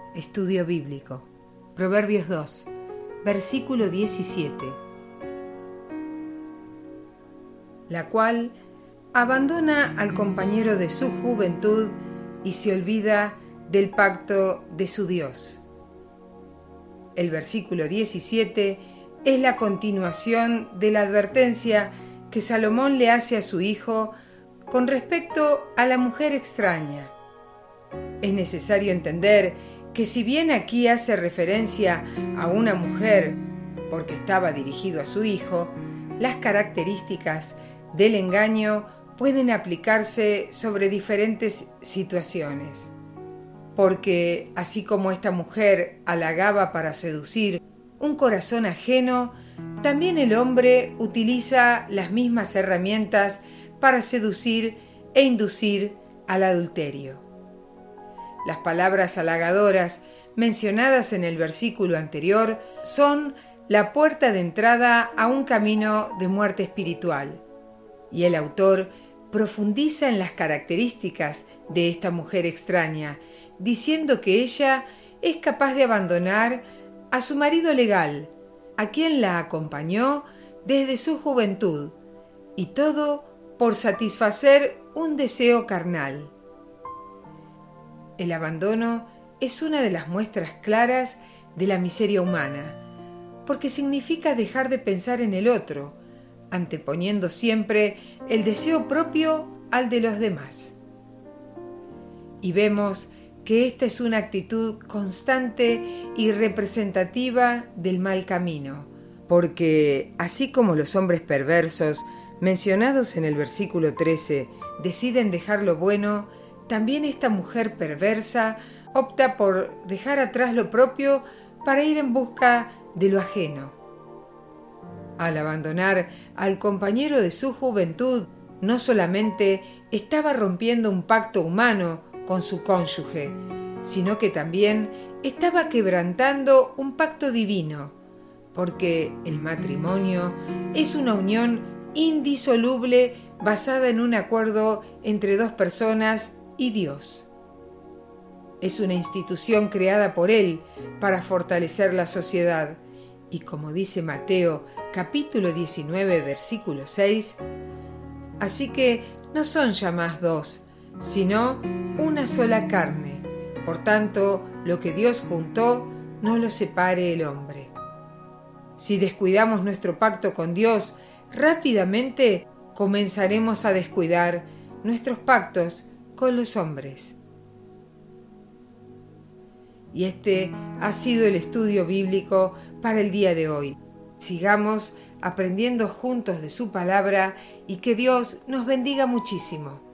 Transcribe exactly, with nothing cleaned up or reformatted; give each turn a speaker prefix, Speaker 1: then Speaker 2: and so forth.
Speaker 1: Estudio Bíblico. Proverbios dos, versículo diecisiete. La cual abandona al compañero de su juventud y se olvida del pacto de su Dios. El versículo diecisiete es la continuación de la advertencia que Salomón le hace a su hijo con respecto a la mujer extraña. Es necesario entender que si bien aquí hace referencia a una mujer porque estaba dirigido a su hijo, las características del engaño pueden aplicarse sobre diferentes situaciones. Porque así como esta mujer halagaba para seducir un corazón ajeno, también el hombre utiliza las mismas herramientas para seducir e inducir al adulterio. Las palabras halagadoras mencionadas en el versículo anterior son la puerta de entrada a un camino de muerte espiritual, y el autor profundiza en las características de esta mujer extraña, diciendo que ella es capaz de abandonar a su marido legal, a quien la acompañó desde su juventud, y todo por satisfacer un deseo carnal. El abandono es una de las muestras claras de la miseria humana, porque significa dejar de pensar en el otro, anteponiendo siempre el deseo propio al de los demás. Y vemos que esta es una actitud constante y representativa del mal camino, porque así como los hombres perversos mencionados en el versículo trece deciden dejar lo bueno, también esta mujer perversa opta por dejar atrás lo propio para ir en busca de lo ajeno. Al abandonar al compañero de su juventud, no solamente estaba rompiendo un pacto humano con su cónyuge, sino que también estaba quebrantando un pacto divino, porque el matrimonio es una unión indisoluble basada en un acuerdo entre dos personas y Dios. Es una institución creada por Él para fortalecer la sociedad, y como dice Mateo capítulo diecinueve versículo seis, así que no son ya más dos, sino una sola carne. Por tanto, lo que Dios juntó, no lo separe el hombre. Si descuidamos nuestro pacto con Dios, rápidamente comenzaremos a descuidar nuestros pactos con los hombres. Y este ha sido el estudio bíblico para el día de hoy. Sigamos aprendiendo juntos de su palabra y que Dios nos bendiga muchísimo.